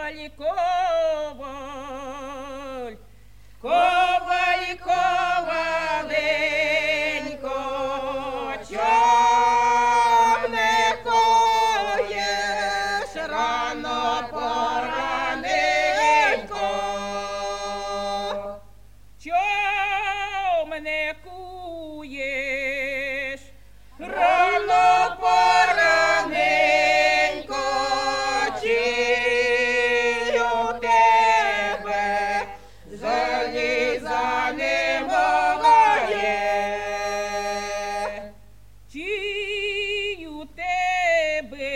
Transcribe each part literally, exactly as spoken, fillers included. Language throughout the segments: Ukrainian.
коваль, коваль, коваль, коваленько, чом не коєш рано пораненько, чом не куєш рано пораненько, чи у тебе заліза немає, чи у тебе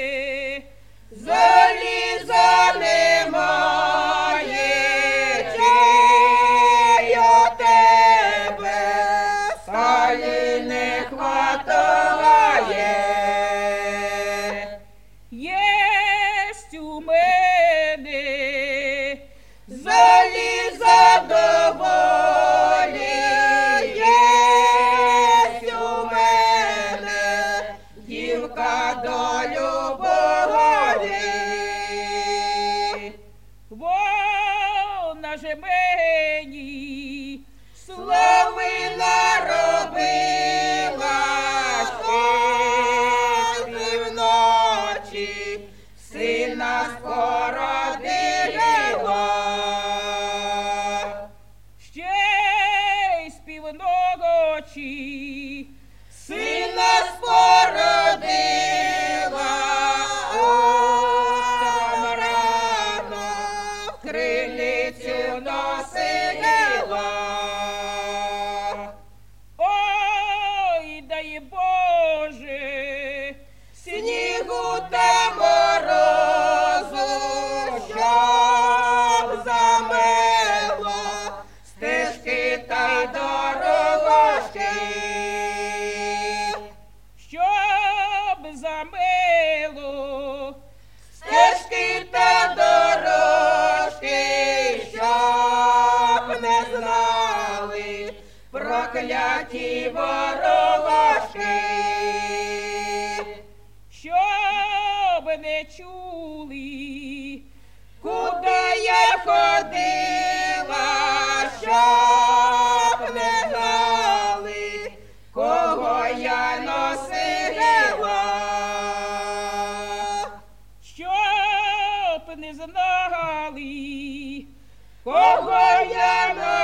заліза немає, чи у тебе сталі не хватає. Єсть у мене заліза доволі, єсть у мене дівка до любові. Вона ж мені слави наробила, ще півночі сина спородила, ще й з півночі сина спородила, утром рано в криницю носила. Ой, дай Боже, снігу та морозу, щоб замело стежки та й дорожки, щоб замело стежки та дорожки, щоб не знали прокляті ворожки, щоб не чули, куди я ходила, щоб не знали, кого я носила, щоб не знали, кого я носила.